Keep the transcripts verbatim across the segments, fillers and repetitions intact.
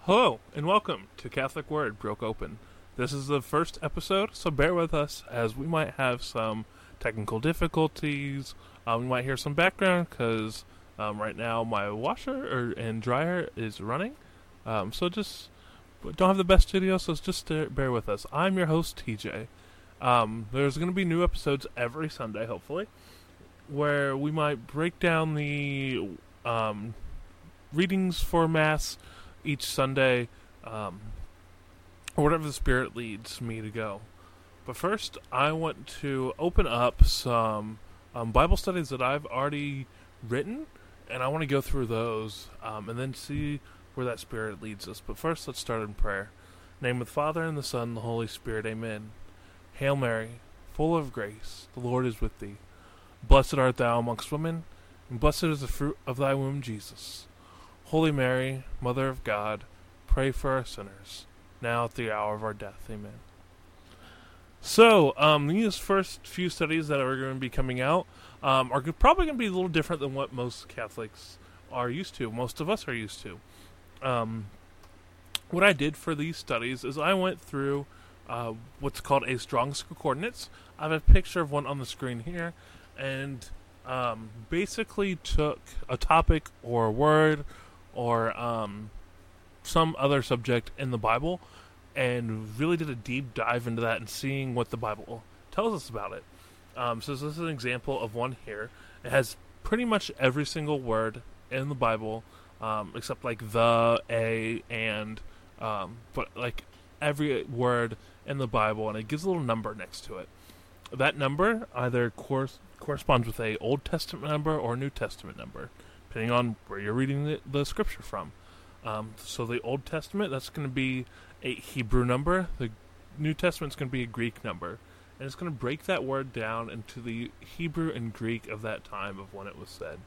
Hello, and welcome to Catholic Word Broke Open. This is the first episode, so bear with us as we might have some technical difficulties. Um, we might hear some background because um, right now my washer or, and dryer is running. Um, so just don't have the best studio, so just uh, bear with us. I'm your host, T J. Um, there's going to be new episodes every Sunday, hopefully, where we might break down the um, readings for Mass each Sunday, um, or whatever the Spirit leads me to go. But first, I want to open up some um, Bible studies that I've already written, and I want to go through those, um, and then see where that Spirit leads us. But first, let's start in prayer. In the name of the Father, and the Son, and the Holy Spirit, amen. Hail Mary, full of grace, the Lord is with thee. Blessed art thou amongst women, and blessed is the fruit of thy womb, Jesus. Holy Mary, Mother of God, pray for our sinners, now at the hour of our death. Amen. So, um, these first few studies that are going to be coming out um, are probably going to be a little different than what most Catholics are used to, most of us are used to. Um, what I did for these studies is I went through uh, what's called a Strong's Concordance. I have a picture of one on the screen here, and um, basically took a topic or a word or um, some other subject in the Bible and really did a deep dive into that and seeing what the Bible tells us about it. Um, so this is an example of one here. It has pretty much every single word in the Bible, um, except like the, a, and, um, but like every word in the Bible, and it gives a little number next to it. That number either cor- corresponds with a Old Testament number or a New Testament number, depending on where you're reading the, the scripture from. Um, so the Old Testament, that's going to be a Hebrew number. The New Testament is going to be a Greek number. And it's going to break that word down into the Hebrew and Greek of that time of when it was said.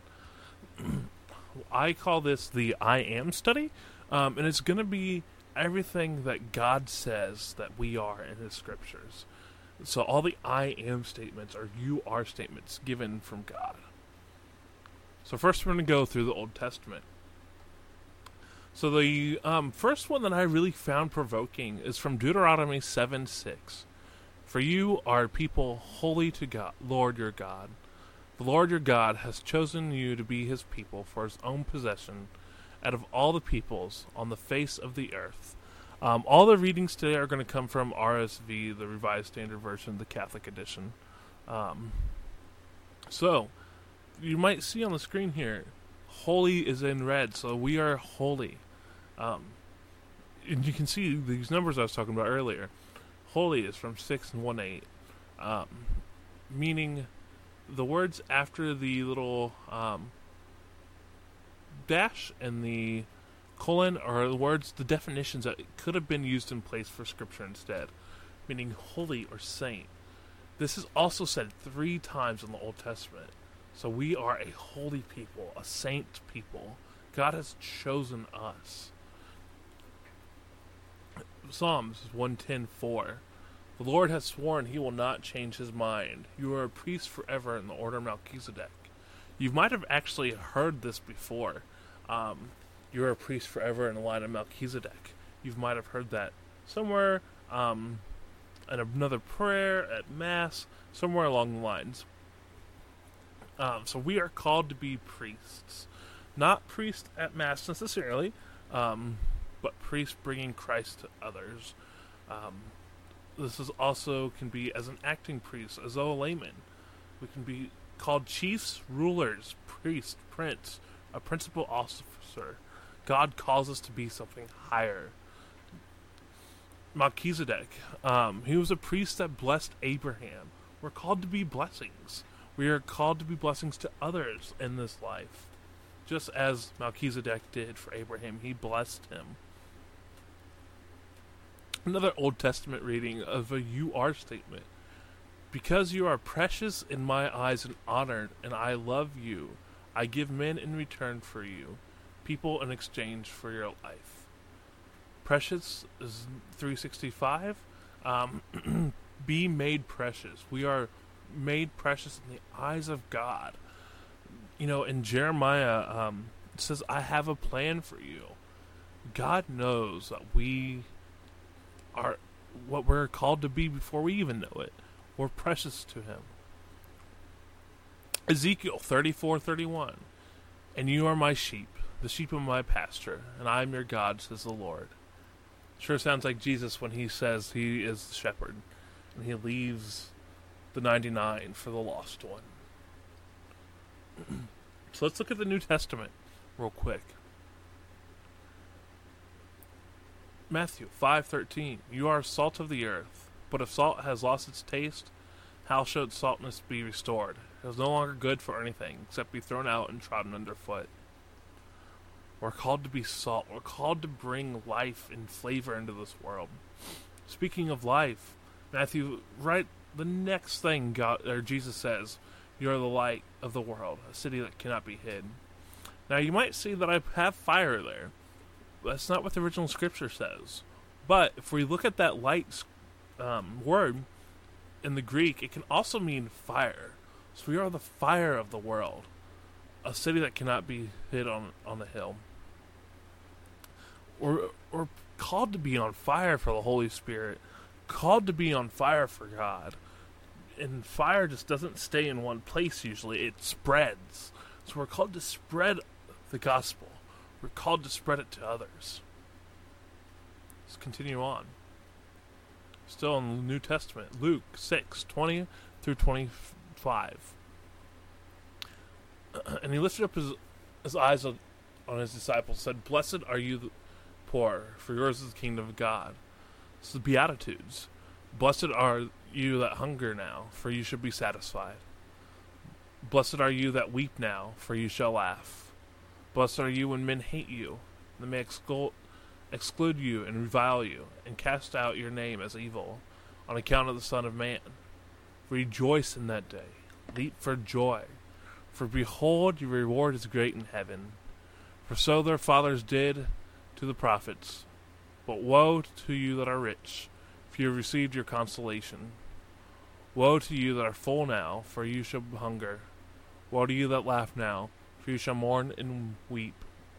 I call this the I Am study. Um, and it's going to be everything that God says that we are in His scriptures. So all the I am statements are you are statements given from God. So first we're going to go through the Old Testament. So the um, first one that I really found provoking is from Deuteronomy seven six. For you are people holy to God, Lord your God. The Lord your God has chosen you to be His people for His own possession out of all the peoples on the face of the earth. Um, all the readings today are going to come from R S V, the Revised Standard Version, the Catholic edition. Um, so, you might see on the screen here, holy is in red, so we are holy. Um, and you can see these numbers I was talking about earlier. Holy is from six and one eight, um, meaning the words after the little um, dash and the colon are the words, the definitions that could have been used in place for scripture instead, meaning holy or saint. This is also said three times in the Old Testament. So we are a holy people, a saint people. God has chosen us. Psalms one ten four. The Lord has sworn He will not change His mind. You are a priest forever in the order of Melchizedek. You might have actually heard this before. Um, You're a priest forever in the line of Melchizedek. You might have heard that somewhere um, in another prayer, at Mass, somewhere along the lines. Um, so we are called to be priests. Not priests at Mass necessarily, um, but priests bringing Christ to others. Um, this is also can be as an acting priest, as a layman. We can be called chiefs, rulers, priest, prince, a principal officer. God calls us to be something higher. Melchizedek, um, he was a priest that blessed Abraham. We're called to be blessings. We are called to be blessings to others in this life. Just as Melchizedek did for Abraham, he blessed him. Another Old Testament reading of a you are statement. Because you are precious in my eyes and honored, and I love you, I give men in return for you, people in exchange for your life. Precious is three sixty-five. Um, be made precious. We are made precious in the eyes of God. You know, in Jeremiah, um, it says, I have a plan for you. God knows that we are what we're called to be before we even know it. We're precious to him. Ezekiel thirty-four thirty-one. And you are my sheep, the sheep of my pasture, and I am your God, says the Lord. Sure sounds like Jesus when he says he is the shepherd, and he leaves the ninety-nine for the lost one. So let's look at the New Testament real quick. Matthew five thirteen. You are salt of the earth, but if salt has lost its taste, how shall its saltness be restored? It is no longer good for anything, except be thrown out and trodden underfoot. We're called to be salt. We're called to bring life and flavor into this world. Speaking of life, Matthew, right, the next thing God or Jesus says, you are the light of the world, a city that cannot be hid. Now you might see that I have fire there. That's not what the original scripture says. But if we look at that light um, word in the Greek, it can also mean fire. So we are the fire of the world, a city that cannot be hid on on the hill. We're, we're called to be on fire for the Holy Spirit, called to be on fire for God. And fire just doesn't stay in one place usually, it spreads. So we're called to spread the gospel. We're called to spread it to others. Let's continue on. Still in the New Testament, Luke six twenty through twenty-five. And he lifted up his, his eyes on, on his disciples, said, Blessed are you the poor, for yours is the kingdom of God. This is the Beatitudes. Blessed are you that hunger now, for you shall be satisfied. Blessed are you that weep now, for you shall laugh. Blessed are you when men hate you, and they may exclude, exclude you and revile you, and cast out your name as evil, on account of the Son of Man. Rejoice in that day, leap for joy, for behold, your reward is great in heaven. For so their fathers did to the prophets. But woe to you that are rich, for you have received your consolation. Woe to you that are full now, for you shall hunger. Woe to you that laugh now, for you shall mourn and weep.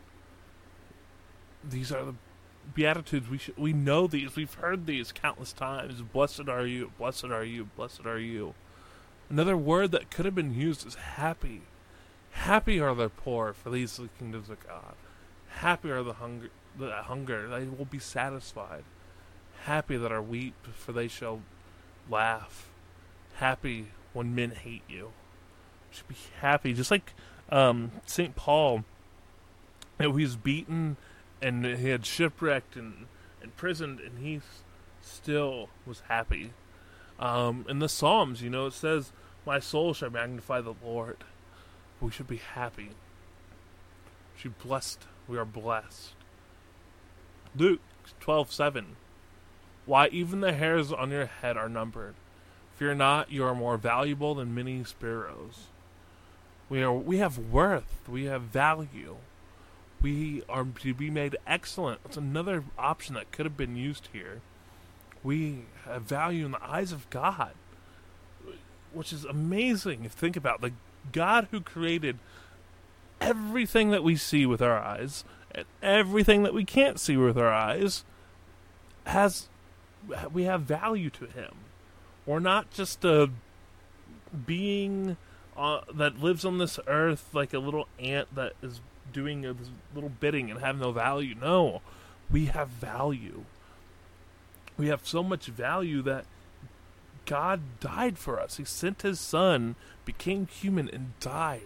These are the Beatitudes. We sh- we know these. We've heard these countless times. Blessed are you, blessed are you, blessed are you. Another word that could have been used is happy. Happy are the poor, for these are the kingdoms of God. Happy are the hunger, the hunger, they will be satisfied. Happy that are weep, for they shall laugh. Happy when men hate you. You should be happy, just like um, Saint Paul. You know, he was beaten, and he had shipwrecked and imprisoned, and he still was happy. Um, in the Psalms, you know, it says, my soul shall magnify the Lord. We should be happy. We should be blessed. We are blessed. Luke twelve seven. Why, even the hairs on your head are numbered. Fear not, you are more valuable than many sparrows. We are. We have worth. We have value. We are to be made excellent. That's another option that could have been used here. We have value in the eyes of God, which is amazing if you think about the God who created everything that we see with our eyes and everything that we can't see with our eyes. Has we have value to him. We're not just a being uh, that lives on this earth like a little ant that is doing a little bidding and have no value. No, we have value. We have so much value that God died for us. He sent his son, became human, and died.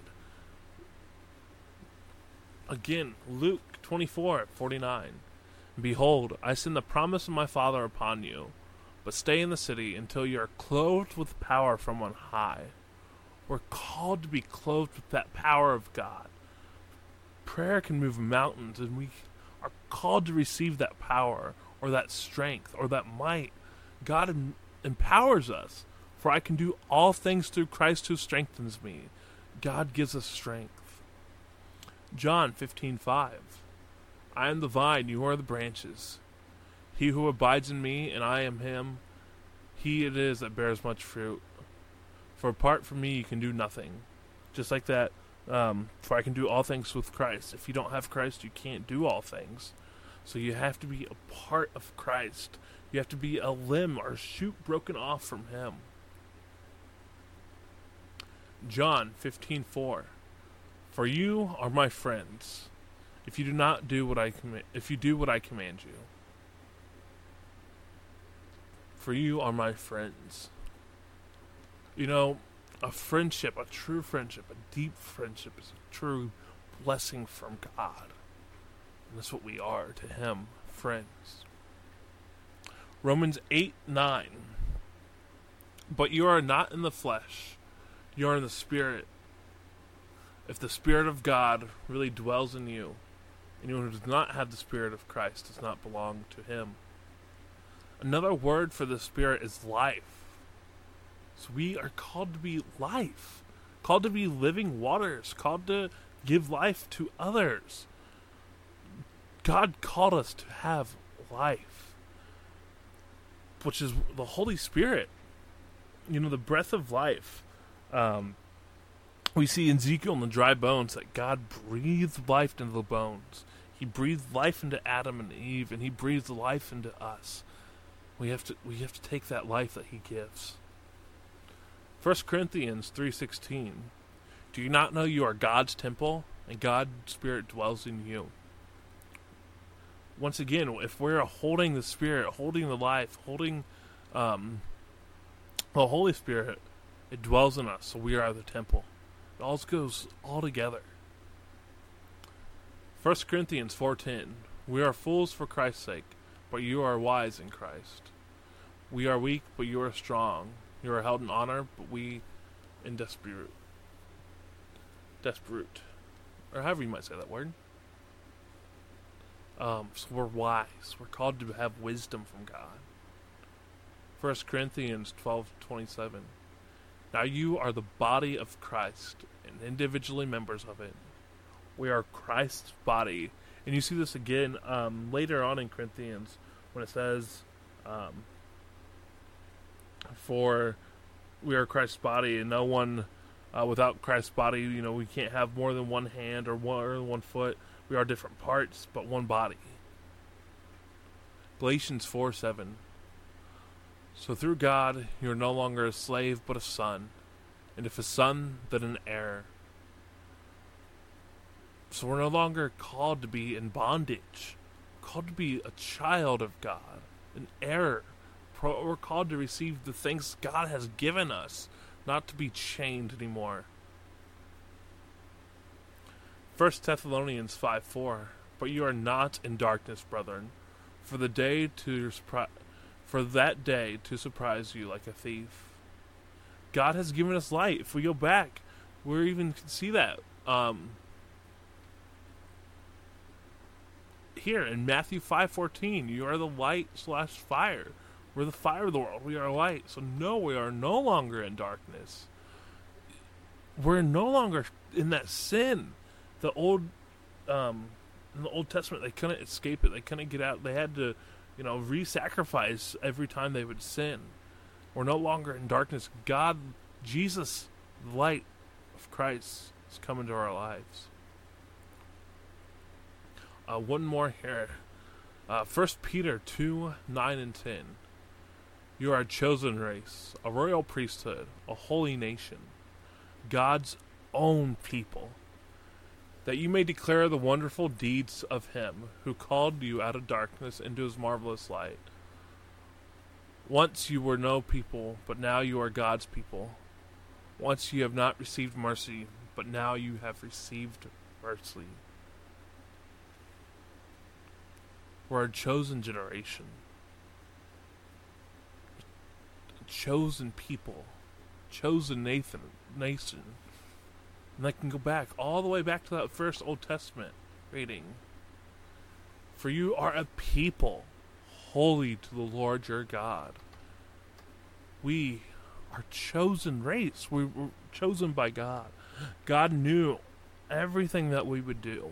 Again, Luke twenty-four forty-nine. Behold, I send the promise of my Father upon you, but stay in the city until you are clothed with power from on high. We're called to be clothed with that power of God. Prayer can move mountains, and we are called to receive that power, or that strength, or that might. God em- empowers us, for I can do all things through Christ who strengthens me. God gives us strength. John fifteen five. I am the vine, you are the branches. He who abides in me, and I am him, he it is that bears much fruit. For apart from me, you can do nothing. Just like that, um, for I can do all things with Christ. If you don't have Christ, you can't do all things. So you have to be a part of Christ. You have to be a limb or a shoot broken off from him. John fifteen four. For you are my friends, if you do not do what I command, if you do what I command you. For you are my friends. You know, a friendship, a true friendship, a deep friendship is a true blessing from God. And that's what we are to him, friends. Romans eight nine. But you are not in the flesh, you are in the Spirit. If the Spirit of God really dwells in you, anyone who does not have the Spirit of Christ does not belong to him. Another word for the Spirit is life. So we are called to be life, called to be living waters, called to give life to others. God called us to have life, which is the Holy Spirit. You know, the breath of life. Um, we see in Ezekiel in the dry bones that God breathed life into the bones. He breathed life into Adam and Eve, and he breathed life into us. We have to we have to take that life that he gives. First Corinthians three sixteen. Do you not know you are God's temple, and God's Spirit dwells in you? Once again, if we're holding the Spirit, holding the life, holding um, the Holy Spirit, it dwells in us, so we are the temple. It all goes all together. First Corinthians four ten. We are fools for Christ's sake, but you are wise in Christ. We are weak, but you are strong. You are held in honor, but we in desperate. Desperate. Or however you might say that word. Um, so we're wise. We're called to have wisdom from God. First Corinthians twelve twenty-seven. Now you are the body of Christ, and individually members of it. We are Christ's body. And you see this again um, later on in Corinthians, when it says, um, for we are Christ's body, and no one uh, without Christ's body, you know, we can't have more than one hand or one, or one foot. We are different parts, but one body. Galatians four seven. So through God, you are no longer a slave, but a son. And if a son, then an heir. So we're no longer called to be in bondage. We're called to be a child of God, an heir. We're called to receive the things God has given us, not to be chained anymore. First Thessalonians five four. But you are not in darkness, brethren, for the day to for that day to surprise you like a thief. God has given us light. If we go back, we even can see that um, here in Matthew five fourteen. You are the light slash fire. We're the fire of the world. We are light. So no, we are no longer in darkness. We're no longer in that sin. The old, um, in the Old Testament, they couldn't escape it. They couldn't get out. They had to, you know, re-sacrifice every time they would sin. We're no longer in darkness. God, Jesus, the light of Christ, has come into our lives. Uh, one more here. Uh, First Peter two nine and ten. You are a chosen race, a royal priesthood, a holy nation, God's own people, that you may declare the wonderful deeds of him who called you out of darkness into his marvelous light. Once you were no people, but now you are God's people. Once you have not received mercy, but now you have received mercy. We're a chosen generation. A chosen people. Chosen Nathan, nation. And I can go back, all the way back to that first Old Testament reading. For you are a people holy to the Lord your God. We are chosen race. We were chosen by God. God knew everything that we would do.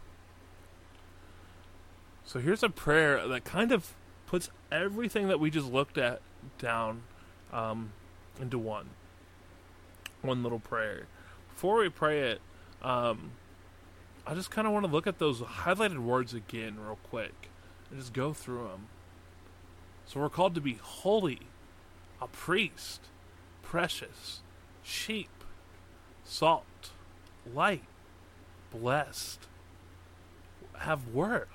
So here's a prayer that kind of puts everything that we just looked at down um, into one. One little prayer. Before we pray it, um, I just kind of want to look at those highlighted words again real quick. and just go through them. So we're called to be holy, a priest, precious, sheep, salt, light, blessed, have worth,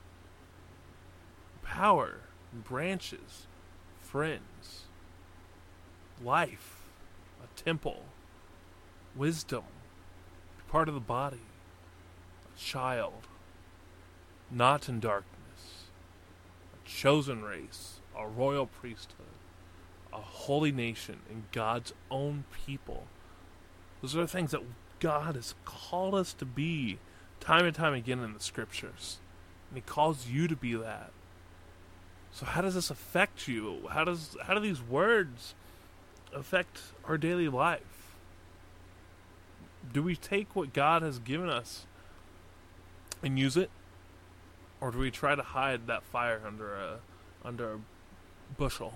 power, branches, friends, life, a temple, wisdom, part of the body, a child, not in darkness, a chosen race, a royal priesthood, a holy nation, and God's own people. Those are the things that God has called us to be time and time again in the scriptures. And he calls you to be that. So how does this affect you? How does how do these words affect our daily life? Do we take what God has given us and use it? Or do we try to hide that fire under a under a bushel?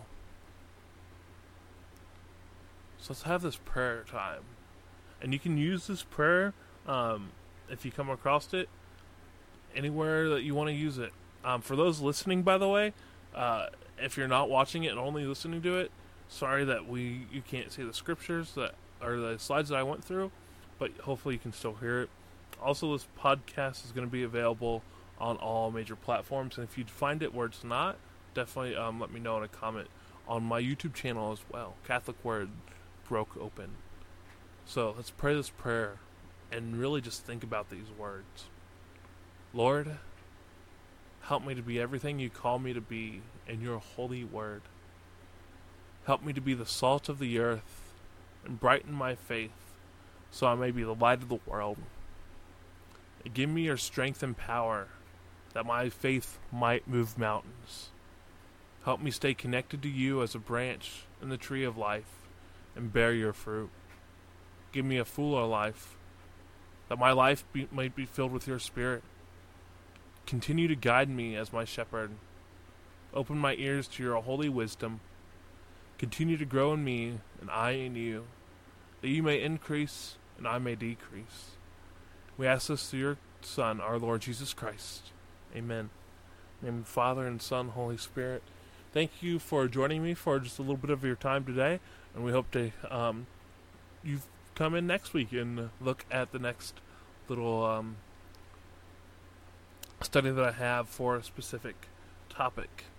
So let's have this prayer time. And you can use this prayer um, if you come across it anywhere that you want to use it. Um, for those listening, by the way, uh, if you're not watching it and only listening to it, sorry that we you can't see the scriptures that or the slides that I went through, but hopefully you can still hear it. Also, this podcast is going to be available on all major platforms, and if you find it where it's not, definitely um, let me know in a comment on my YouTube channel as well. Catholic Word Broke Open. So let's pray this prayer and really just think about these words. Lord, help me to be everything you call me to be in your holy word. Help me to be the salt of the earth and brighten my faith so I may be the light of the world. And give me your strength and power that my faith might move mountains. Help me stay connected to you as a branch in the tree of life and bear your fruit. Give me a fuller life, that my life be, might be filled with your spirit. Continue to guide me as my shepherd. Open my ears to your holy wisdom. Continue to grow in me and I in you, that you may increase and I may decrease. We ask this through your Son, our Lord Jesus Christ. Amen. In the name of the Father and Son, Holy Spirit. Thank you for joining me for just a little bit of your time today, and we hope to um, you've come in next week and look at the next little um, study that I have for a specific topic.